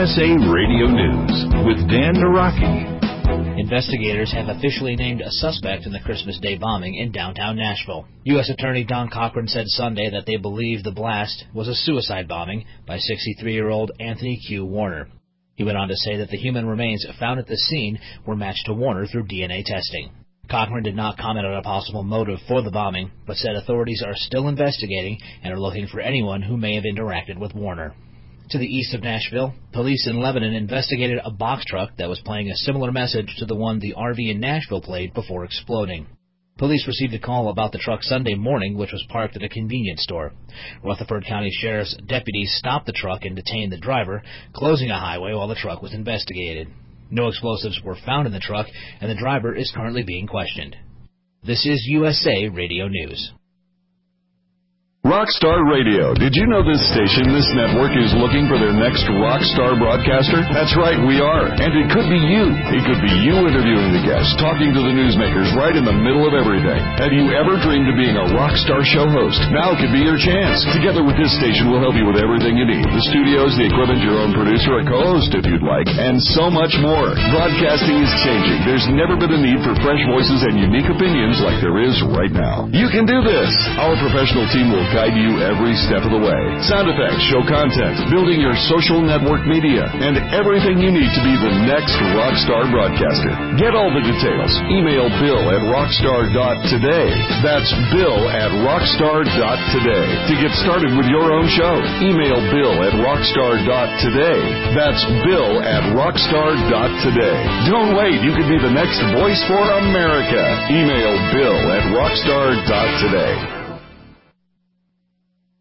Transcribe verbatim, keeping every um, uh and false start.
S A Radio News with Dan Naraki. Investigators have officially named a suspect in the Christmas Day bombing in downtown Nashville. U S Attorney Don Cochran said Sunday that they believe the blast was a suicide bombing by sixty-three-year-old Anthony Q. Warner. He went on to say that the human remains found at the scene were matched to Warner through D N A testing. Cochran did not comment on a possible motive for the bombing, but said authorities are still investigating and are looking for anyone who may have interacted with Warner. To the east of Nashville, police in Lebanon investigated a box truck that was playing a similar message to the one the R V in Nashville played before exploding. Police received a call about the truck Sunday morning, which was parked at a convenience store. Rutherford County Sheriff's deputies stopped the truck and detained the driver, closing a highway while the truck was investigated. No explosives were found in the truck, and the driver is currently being questioned. This is U S A Radio News. Rockstar Radio. Did you know this station, this network, is looking for their next rockstar broadcaster? That's right, we are. And it could be you. It could be you interviewing the guests, talking to the newsmakers right in the middle of everything. Have you ever dreamed of being a rockstar show host? Now could be your chance. Together with this station, we'll help you with everything you need. The studios, the equipment, your own producer, a co-host if you'd like, and so much more. Broadcasting is changing. There's never been a need for fresh voices and unique opinions like there is right now. You can do this. Our professional team will guide you every step of the way. Sound effects, show content, building your social network media, and everything you need to be the next rockstar broadcaster. Get all the details. Email Bill at rockstar dot today. That's Bill at rockstar dot today. To get started with your own show, email Bill at rockstar dot today. That's Bill at rockstar dot today. Don't wait. You could be the next voice for America. Email Bill at rockstar dot today.